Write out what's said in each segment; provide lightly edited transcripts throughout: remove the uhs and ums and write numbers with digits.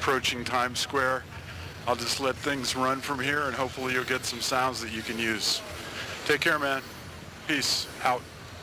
approaching Times Square. I'll just let things run from here, and hopefully you'll get some sounds that you can use. Take care, man. Peace. Out.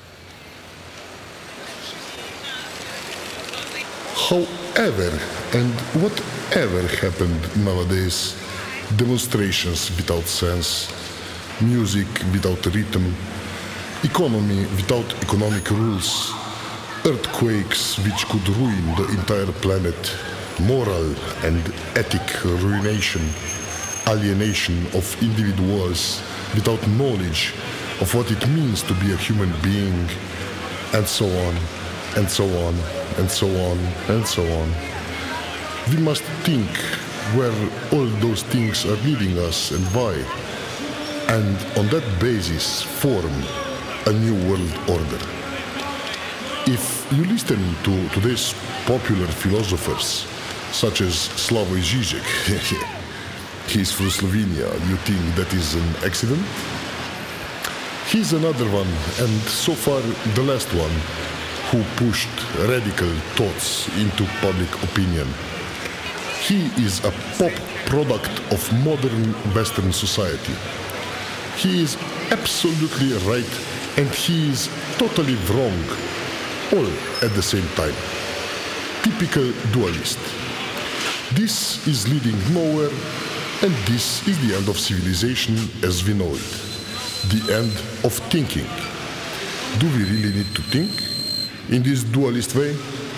However, and whatever happened nowadays, demonstrations without sense, music without rhythm, economy without economic rules, earthquakes which could ruin the entire planet, moral and ethic ruination, alienation of individuals without knowledge of what it means to be a human being, and so on, and so on, and so on, and so on. We must think where all those things are leading us and why, and on that basis form a new world order. If you listen to today's popular philosophers, such as Slavoj Žižek, he's from Slovenia, you think that is an accident? He's another one, and so far the last one, who pushed radical thoughts into public opinion. He is a pop product of modern Western society. He is absolutely right, and he is totally wrong, all at the same time. Typical dualist. This is leading nowhere, and this is the end of civilization as we know it. The end of thinking. Do we really need to think in this dualist way?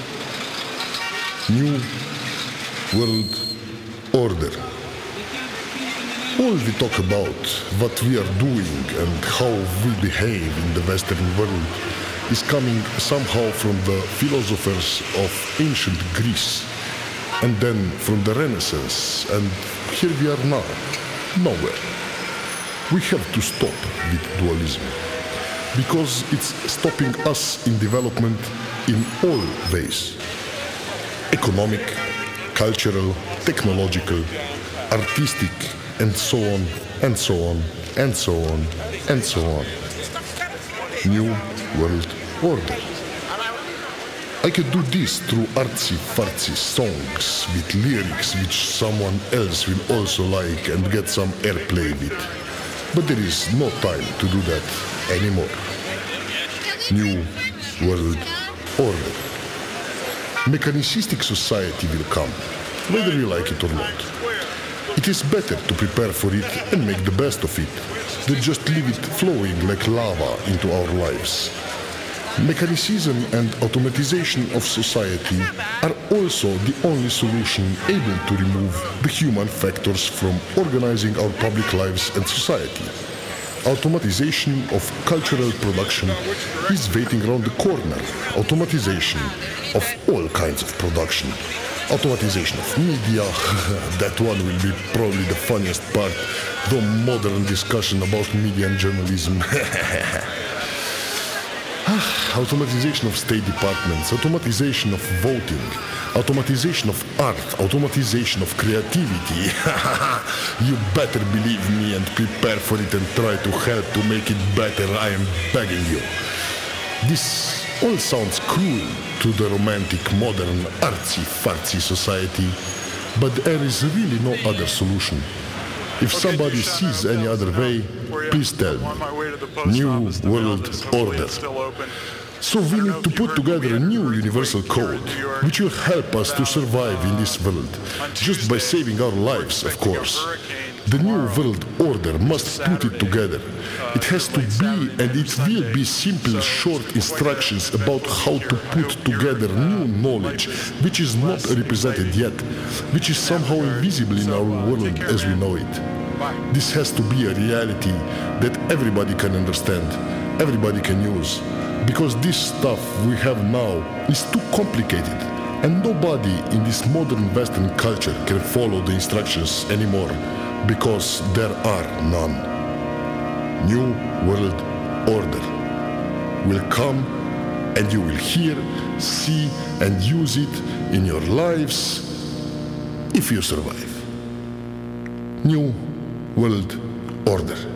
New world order. All we talk about, what we are doing and how we behave in the Western world is coming somehow from the philosophers of ancient Greece, and then from the Renaissance, and here we are now, nowhere. We have to stop with dualism, because it's stopping us in development in all ways. Economic, cultural, technological, artistic, and so on, and so on, and so on, and so on. New world order. I could do this through artsy-fartsy songs with lyrics which someone else will also like and get some airplay with. But there is no time to do that anymore. New world order. Mechanicistic society will come, whether you like it or not. It is better to prepare for it and make the best of it than just leave it flowing like lava into our lives. Mechanicism and automatization of society are also the only solution able to remove the human factors from organizing our public lives and society. Automatization of cultural production is waiting around the corner. Automatization of all kinds of production. Automatization of media, that one will be probably the funniest part, the modern discussion about media and journalism. Automatization of state departments, automatization of voting, automatization of art, automatization of creativity. You better believe me and prepare for it and try to help to make it better, I am begging you. This all sounds cruel to the romantic, modern, artsy-fartsy society, but there is really no other solution. If somebody sees any other way, please tell me. New world order. So we need to put together a new universal code, which will help us to survive in this world, just by saving our lives, of course. The new world order must put it together. It has to be, and it will be simple, short instructions about how to put together new knowledge, which is not represented yet, which is somehow invisible in our world as we know it. This has to be a reality that everybody can understand, everybody can use, because this stuff we have now is too complicated, and nobody in this modern Western culture can follow the instructions anymore, because there are none. New world order will come, and you will hear, see, and use it in your lives if you survive. New world order.